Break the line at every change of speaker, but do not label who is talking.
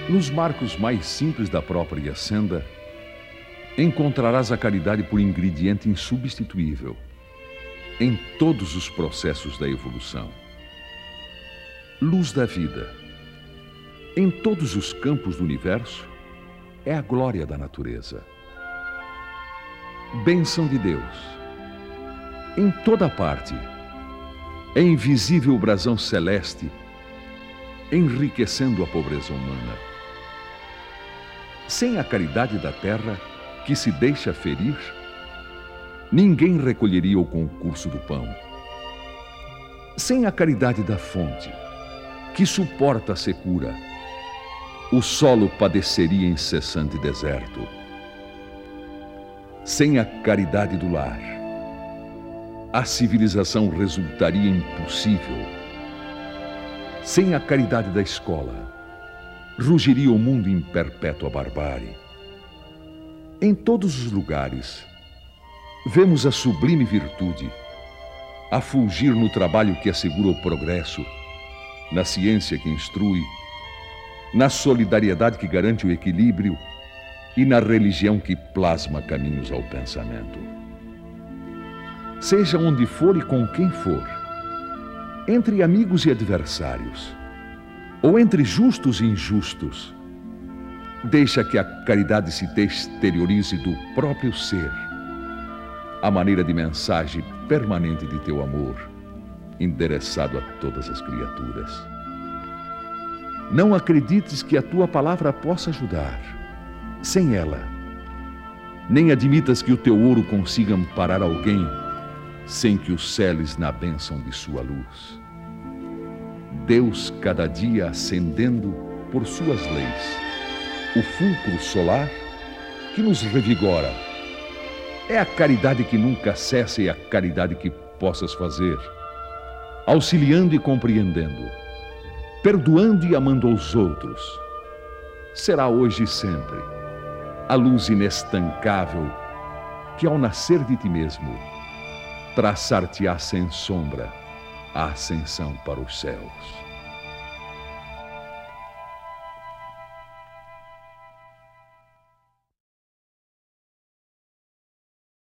Nos marcos mais simples da própria senda, encontrarás a caridade por ingrediente insubstituível em todos os processos da evolução. Luz da vida, em todos os campos do universo, é a glória da natureza. Bênção de Deus, em toda parte, é invisível o brasão celeste, enriquecendo a pobreza humana. Sem a caridade da terra, que se deixa ferir, ninguém recolheria o concurso do pão. Sem a caridade da fonte, que suporta a secura, o solo padeceria incessante deserto. Sem a caridade do lar, a civilização resultaria impossível. Sem a caridade da escola, rugiria o mundo em perpétua barbárie. Em todos os lugares, vemos a sublime virtude a fulgir no trabalho que assegura o progresso, na ciência que instrui, na solidariedade que garante o equilíbrio e na religião que plasma caminhos ao pensamento. Seja onde for e com quem for, entre amigos e adversários, ou entre justos e injustos, deixa que a caridade se exteriorize do próprio ser, a maneira de mensagem permanente de teu amor, endereçado a todas as criaturas. Não acredites que a tua palavra possa ajudar sem ela, nem admitas que o teu ouro consiga amparar alguém sem que o seles na bênção de sua luz. Deus, cada dia acendendo por suas leis o fulcro solar que nos revigora. É a caridade que nunca cessa e a caridade que possas fazer, auxiliando e compreendendo, perdoando e amando aos outros. Será hoje e sempre a luz inestancável que, ao nascer de ti mesmo, traçar-te-á sem sombra a ascensão para os céus.